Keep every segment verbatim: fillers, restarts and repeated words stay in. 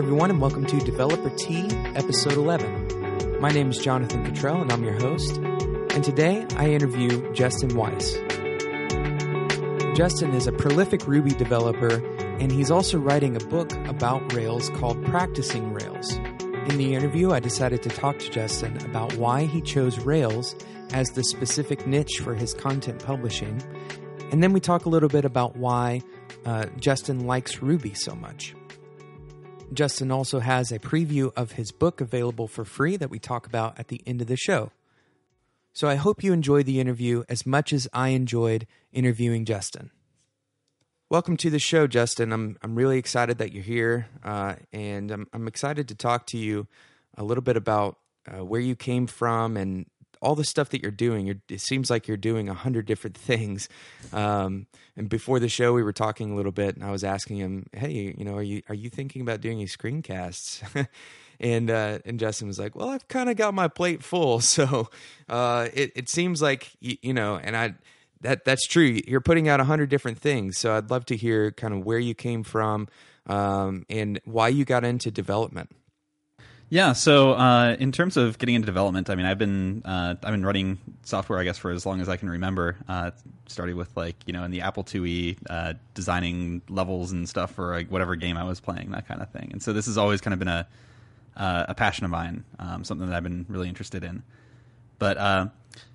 everyone, and welcome to Developer Tea, Episode eleven. My name is Jonathan Cottrell, and I'm your host. And today, I interview Justin Weiss. Justin is a prolific Ruby developer, and he's also writing a book about Rails called Practicing Rails. In the interview, I decided to talk to Justin about why he chose Rails as the specific niche for his content publishing, and then we talk a little bit about why uh, Justin likes Ruby so much. Justin also has a preview of his book available for free that we talk about at the end of the show. So I hope you enjoyed the interview as much as I enjoyed interviewing Justin. Welcome to the show, Justin. I'm I'm really excited that you're here, uh, and I'm I'm excited to talk to you a little bit about uh, where you came from and all the stuff that you're doing. You're, it seems like you're doing a hundred different things. Um, and before the show, we were talking a little bit, and I was asking him, "Hey, you know, are you are you thinking about doing any screencasts?" and uh, and Justin was like, "Well, I've kind of got my plate full, so uh, it it seems like you, you know." And I that that's true. You're putting out a hundred different things, so I'd love to hear kind of where you came from um, and why you got into development. Yeah, so uh, in terms of getting into development, I mean, I've been uh, I've been running software, I guess, for as long as I can remember. Uh, started with like you know in the Apple IIe, uh, designing levels and stuff for like, whatever game I was playing, that kind of thing. And so this has always kind of been a uh, a passion of mine, um, something that I've been really interested in. But uh,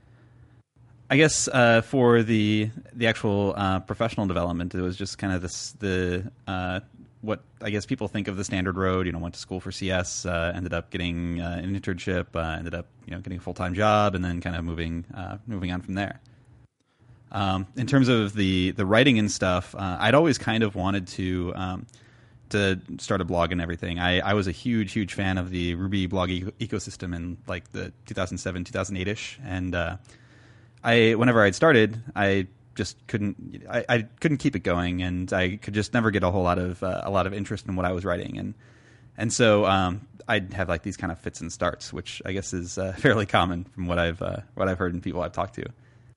I guess uh, for the the actual uh, professional development, it was just kind of this the uh, what I guess people think of the standard road. You know, went to school for C S, uh, ended up getting uh, an internship, uh, ended up you know getting a full time job, and then kind of moving uh, moving on from there. Um, in terms of the the writing and stuff, uh, I'd always kind of wanted to um, to start a blog and everything. I, I was a huge huge fan of the Ruby blog e- ecosystem in like the two thousand seven two thousand eight ish, and uh, I whenever I'd started, I just couldn't I, I couldn't keep it going, and I could just never get a whole lot of uh, a lot of interest in what I was writing, and and so um, I'd have like these kind of fits and starts, which I guess is uh, fairly common from what I've uh, what I've heard in people I've talked to.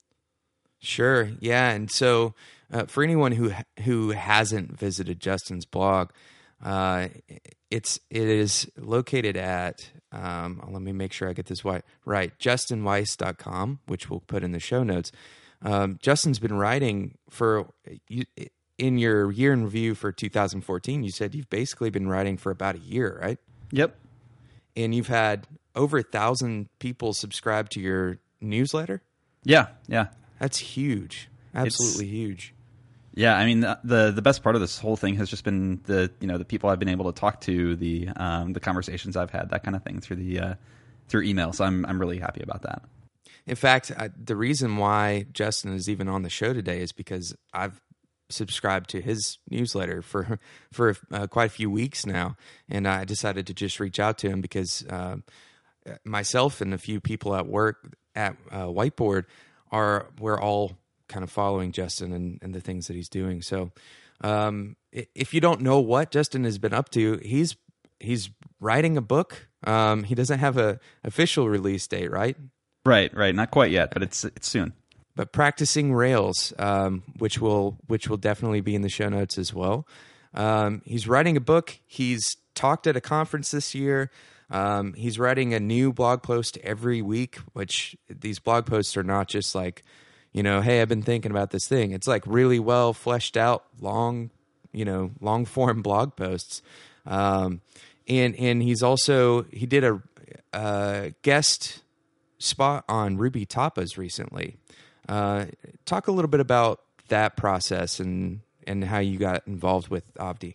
Sure, yeah, and so uh, for anyone who who hasn't visited Justin's blog, uh, it's it is located at um, let me make sure I get this right right justin weiss dot com, which we'll put in the show notes. Um, Justin's been writing for, you, in your year in review for two thousand fourteen, you said you've basically been writing for about a year, right? Yep. And you've had over a thousand people subscribe to your newsletter? Yeah, yeah. That's huge. Absolutely it's, huge. Yeah, I mean, the the best part of this whole thing has just been the, you know, the people I've been able to talk to, the um, the conversations I've had, that kind of thing through the uh, through email. So I'm I'm really happy about that. In fact, I, the reason why Justin is even on the show today is because I've subscribed to his newsletter for for uh, quite a few weeks now, and I decided to just reach out to him because uh, myself and a few people at work at uh, Whiteboard are we're all kind of following Justin and, and the things that he's doing. So, um, if you don't know what Justin has been up to, he's he's writing a book. Um, he doesn't have a official release date, right? Right, right. Not quite yet, but it's it's soon. But Practicing Rails, um, which will which will definitely be in the show notes as well. Um, he's writing a book. He's talked at a conference this year. Um, he's writing a new blog post every week, which these blog posts are not just like, you know, hey, I've been thinking about this thing. It's like really well fleshed out, long, you know, long form blog posts. Um, and and he's also he did a, a guest spot on Ruby Tapas recently. Uh, talk a little bit about that process and, and how you got involved with Avdi.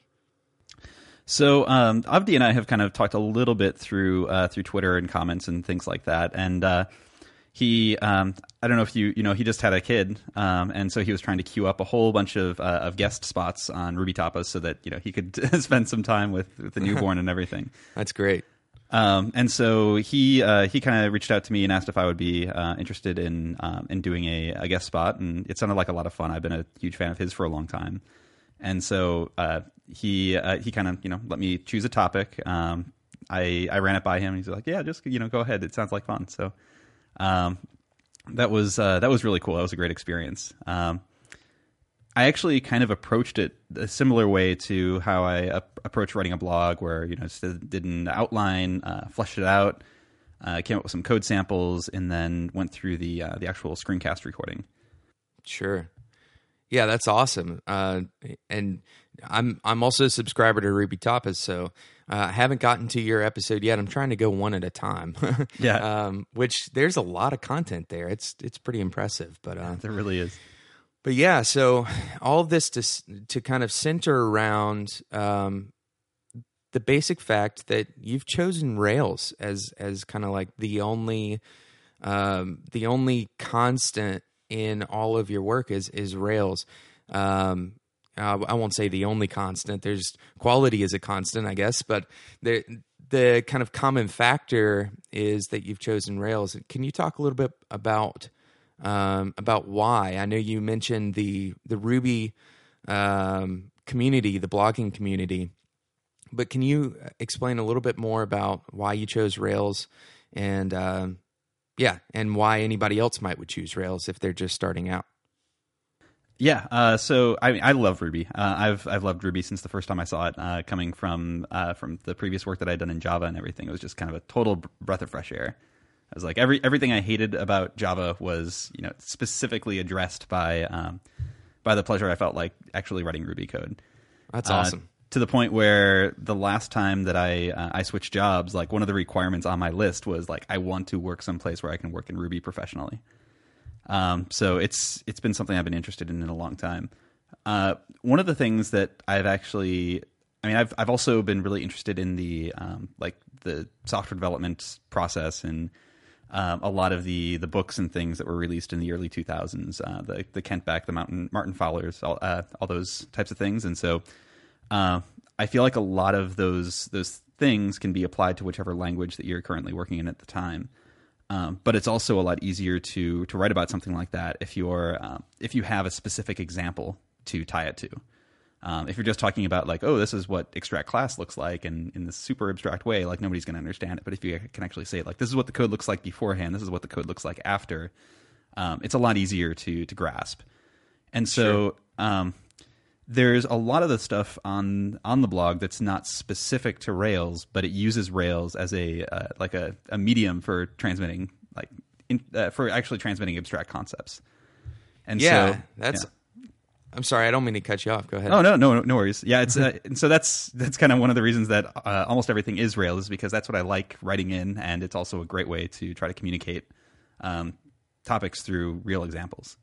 So um, Avdi and I have kind of talked a little bit through uh, through Twitter and comments and things like that. And uh, he, um, I don't know if you you know, he just had a kid, um, and so he was trying to queue up a whole bunch of uh, of guest spots on Ruby Tapas so that you know he could spend some time with, with the newborn and everything. That's great. Um, and so he uh, he kind of reached out to me and asked if I would be uh, interested in um, in doing a, a guest spot, and it sounded like a lot of fun. I've been a huge fan of his for a long time, and so uh, he uh, he kind of you know let me choose a topic. Um, I I ran it by him. He's like, yeah, just you know go ahead. It sounds like fun. So um, that was uh, that was really cool. That was a great experience. Um, I actually kind of approached it a similar way to how I ap- approach writing a blog, where you know just did an outline, uh, fleshed it out, uh, came up with some code samples, and then went through the uh, the actual screencast recording. Sure. Yeah, that's awesome. Uh, and I'm I'm also a subscriber to Ruby Tapas, so uh, I haven't gotten to your episode yet. I'm trying to go one at a time. Yeah. Um, which there's a lot of content there. It's it's pretty impressive. But uh, There really is. but yeah, so all of this to s- to kind of center around um, the basic fact that you've chosen Rails as as kind of like the only um, the only constant in all of your work is is Rails. Um, uh, I won't say the only constant. There's quality is a constant, I guess, but the the kind of common factor is that you've chosen Rails. Can you talk a little bit about um, about why? I know you mentioned the the Ruby um, community, the blogging community, but can you explain a little bit more about why you chose Rails and um, yeah, and why anybody else might would choose Rails if they're just starting out? Yeah, uh, so I I love Ruby. Uh, I've I've loved Ruby since the first time I saw it. Uh, coming from uh, from the previous work that I'd done in Java and everything, it was just kind of a total breath of fresh air. I was like every everything I hated about Java was you know specifically addressed by um, by the pleasure I felt like actually writing Ruby code. That's Uh, awesome. to the point where the last time that I uh, I switched jobs, like one of the requirements on my list was like I want to work someplace where I can work in Ruby professionally. Um, so it's it's been something I've been interested in in a long time. Uh, one of the things that I've actually, I mean, I've I've also been really interested in the um, like the software development process and um, a lot of the the books and things that were released in the early two thousands, uh, the the Kent Beck, the Mountain Martin Fowlers, all uh, all those types of things, and so. Uh, I feel like a lot of those those things can be applied to whichever language that you're currently working in at the time. Um, but it's also a lot easier to to write about something like that if you're uh, if you have a specific example to tie it to. Um, if you're just talking about like, oh, this is what extract class looks like, and in this super abstract way, like nobody's going to understand it. But if you can actually say like, this is what the code looks like beforehand, this is what the code looks like after, um, it's a lot easier to to grasp. And so. Sure. Um, There's a lot of the stuff on on the blog that's not specific to Rails, but it uses Rails as a uh, like a, a medium for transmitting like in, uh, for actually transmitting abstract concepts. And Yeah, so, that's. yeah. I'm sorry, I don't mean to cut you off. Go ahead. Oh no, no, no worries. Yeah, it's uh, and so that's that's kind of one of the reasons that uh, almost everything is Rails, is because that's what I like writing in, and it's also a great way to try to communicate um, topics through real examples.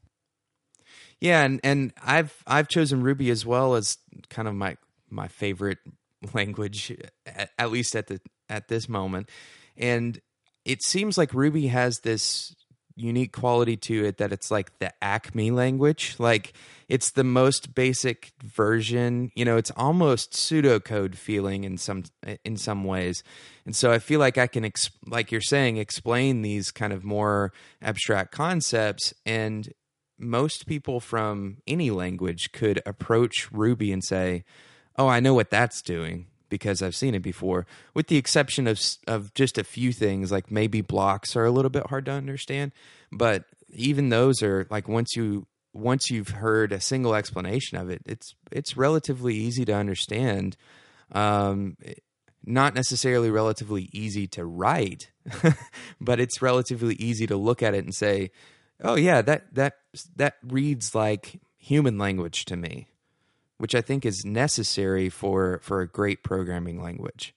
Yeah, and, and I've I've chosen Ruby as well as kind of my my favorite language, at, at least at the at this moment. And it seems like Ruby has this unique quality to it that it's like the Acme language. Like it's the most basic version. You know, it's almost pseudocode feeling in some in some ways. And so I feel like I can, ex- like you're saying, explain these kind of more abstract concepts, and most people from any language could approach Ruby and say, oh, I know what that's doing because I've seen it before, with the exception of of just a few things, like maybe blocks are a little bit hard to understand. But even those are like, once you once you've heard a single explanation of it, it's it's relatively easy to understand. Um, not necessarily relatively easy to write, but it's relatively easy to look at it and say, oh yeah, that that that reads like human language to me, which I think is necessary for for a great programming language.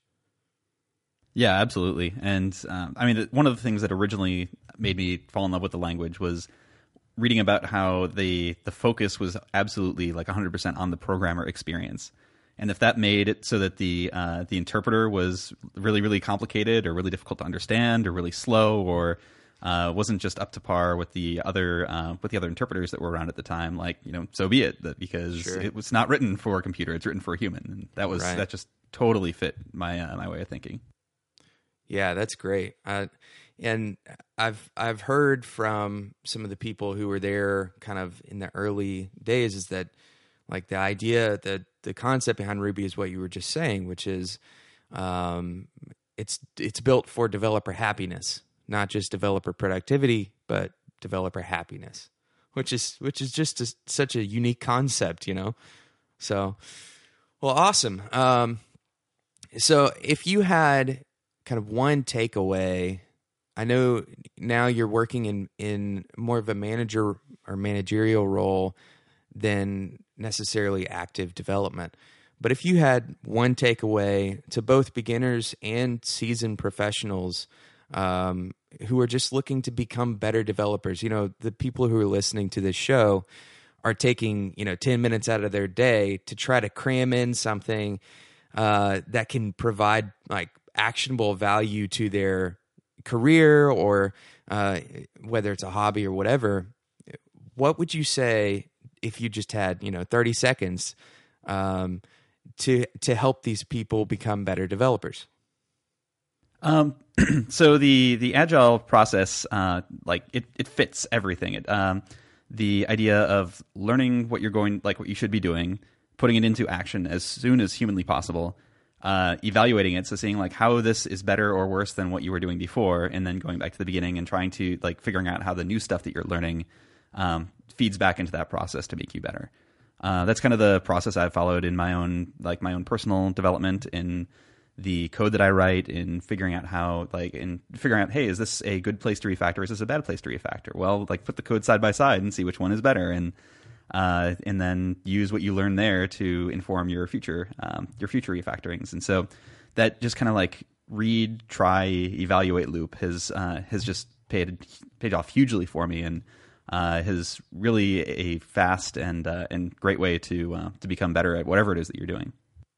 Yeah, absolutely. And um, I mean, one of the things that originally made me fall in love with the language was reading about how the the focus was absolutely like one hundred percent on the programmer experience. And if that made it so that the uh, the interpreter was really, really complicated or really difficult to understand or really slow or uh, wasn't just up to par with the other uh, with the other interpreters that were around at the time, like, you know, so be it, that because Sure. it was not written for a computer, it's written for a human. And that was Right. that just totally fit my uh, my way of thinking. Yeah, that's great. Uh, and I've I've heard from some of the people who were there kind of in the early days is that like the idea that the concept behind Ruby is what you were just saying, which is um, it's it's built for developer happiness, not just developer productivity, but developer happiness, which is which is just a, such a unique concept, you know. So, well, awesome. Um, so if you had kind of one takeaway, I know now you're working in, in more of a manager or managerial role than necessarily active development. But if you had one takeaway to both beginners and seasoned professionals um, who are just looking to become better developers, you know, the people who are listening to this show are taking, you know, ten minutes out of their day to try to cram in something uh, that can provide like actionable value to their career or uh, whether it's a hobby or whatever. What would you say if you just had, you know, thirty seconds um, to to help these people become better developers? Um, so the the agile process, uh, like it, it fits everything. It, um, the idea of learning what you're going, like what you should be doing, putting it into action as soon as humanly possible, uh, evaluating it, so seeing like how this is better or worse than what you were doing before, and then going back to the beginning and trying to like figuring out how the new stuff that you're learning um, feeds back into that process to make you better. Uh, that's kind of the process I've followed in my own like my own personal development, in the code that I write, in figuring out how like in figuring out, hey, is this a good place to refactor? Is this a bad place to refactor? Well, like put the code side by side and see which one is better, and uh, and then use what you learn there to inform your future um, your future refactorings. And so that just kind of like read, try, evaluate loop has uh, has just paid paid off hugely for me, and uh, is really a fast and uh, and great way to uh, to become better at whatever it is that you're doing.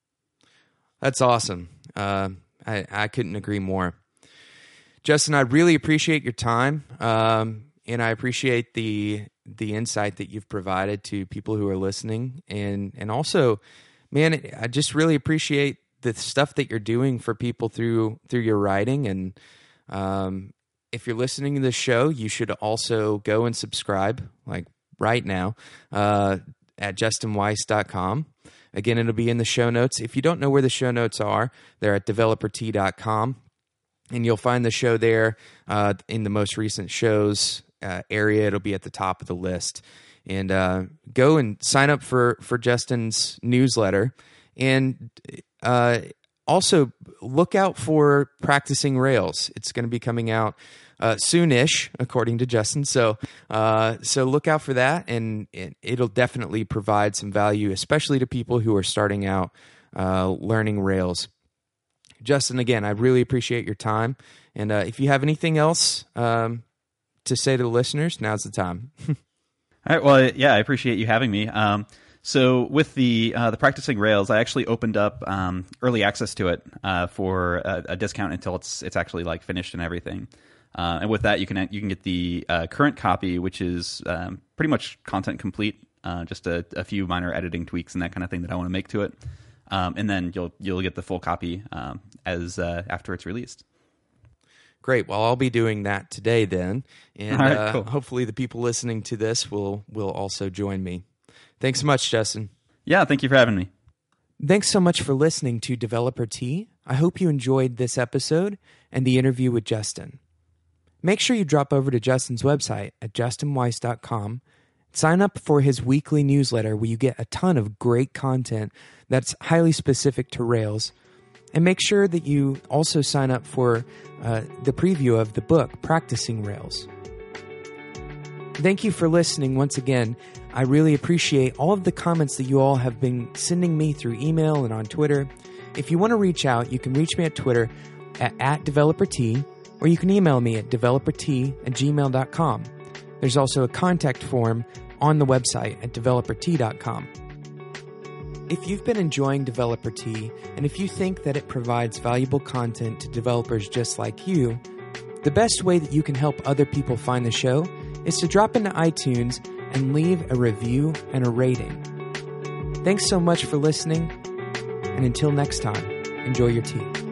That's awesome. Uh, I, I couldn't agree more. Justin, I really appreciate your time, um, and I appreciate the the insight that you've provided to people who are listening. And, and also, man, I just really appreciate the stuff that you're doing for people through through your writing. And um, if you're listening to this show, you should also go and subscribe, like right now, uh, at justin weiss dot com. Again, it'll be in the show notes. If you don't know where the show notes are, they're at developer t dot com, and you'll find the show there uh, in the most recent shows uh, area. It'll be at the top of the list. And uh, go and sign up for, for Justin's newsletter. And uh, also look out for Practicing Rails. It's going to be coming out Uh, soonish, according to Justin. So, uh, so look out for that, and it, it'll definitely provide some value, especially to people who are starting out uh, learning Rails. Justin, again, I really appreciate your time, and uh, if you have anything else um, to say to the listeners, now's the time. All right. Well, yeah, I appreciate you having me. Um, so with the uh, the Practicing Rails, I actually opened up um, early access to it uh, for a, a discount until it's it's actually like finished and everything. Uh, and with that, you can you can get the uh, current copy, which is um, pretty much content complete, uh, just a, a few minor editing tweaks and that kind of thing that I want to make to it. Um, and then you'll you'll get the full copy um, as uh, after it's released. Great. Well, I'll be doing that today then, and All right, uh, cool. hopefully the people listening to this will will also join me. Thanks so much, Justin. Yeah, thank you for having me. Thanks so much for listening to Developer T. I hope you enjoyed this episode and the interview with Justin. Make sure you drop over to Justin's website at justin weiss dot com. Sign up for his weekly newsletter where you get a ton of great content that's highly specific to Rails. And make sure that you also sign up for uh, the preview of the book, Practicing Rails. Thank you for listening once again. I really appreciate all of the comments that you all have been sending me through email and on Twitter. If you want to reach out, you can reach me at Twitter at, at DeveloperT, or you can email me at developert at gmail dot com. There's also a contact form on the website at developer t dot com. If you've been enjoying Developer T, and if you think that it provides valuable content to developers just like you, the best way that you can help other people find the show is to drop into iTunes and leave a review and a rating. Thanks so much for listening, and until next time, enjoy your tea.